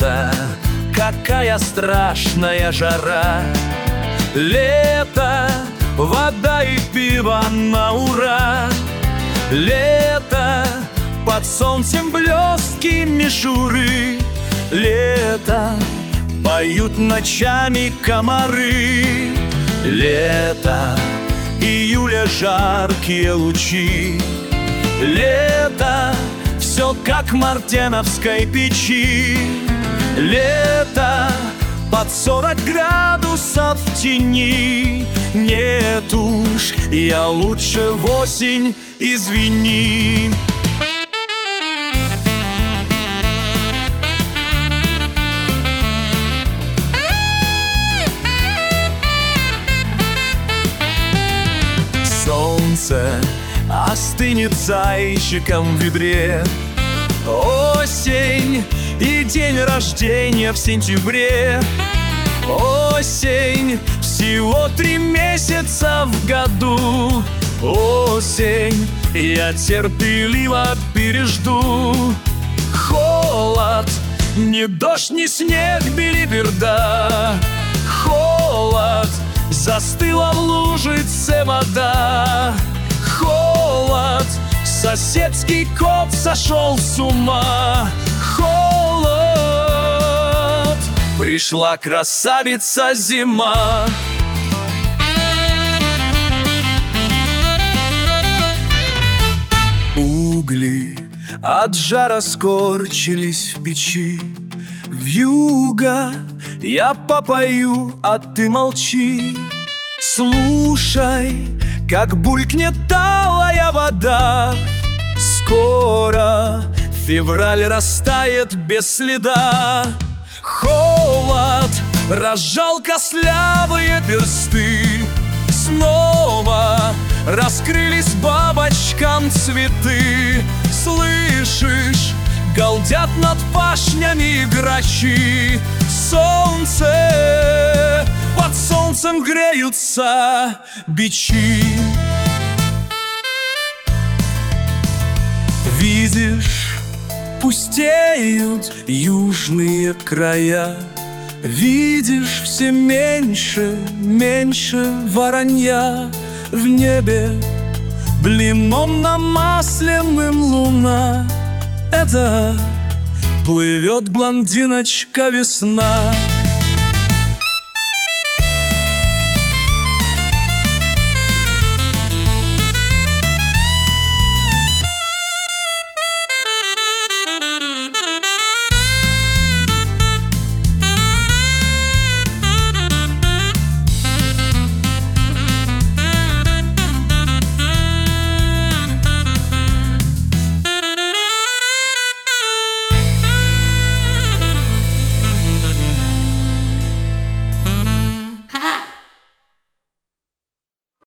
Лето, какая страшная жара. Лето, вода и пиво на ура. Лето, под солнцем блестки мишуры. Лето, поют ночами комары. Лето, июля жаркие лучи. Лето, все как в мартеновской печи. Лето, под 40 градусов в тени. Нет уж, я лучше в осень, извини. Солнце остынет зайчиком в ведре. Осень и день рождения в сентябре. Осень, всего 3 месяца в году. Осень, я терпеливо пережду. Холод, ни дождь, ни снег, белиберда. Холод, застыла в лужице вода. Холод, соседский кот сошел с ума. Холод, пришла красавица зима. Угли от жара скорчились в печи. Вьюга, я попою, а ты молчи. Слушай, как булькнет талая вода. Скоро февраль растает без следа. Холод разжал костлявые персты. Снова раскрылись бабочкам цветы. Слышишь, галдят над пашнями грачи. Солнце, под солнцем греются бичи. Видишь, пустеют южные края. Видишь, все меньше, меньше воронья. В небе блином намасленным луна. Это плывет блондиночка весна.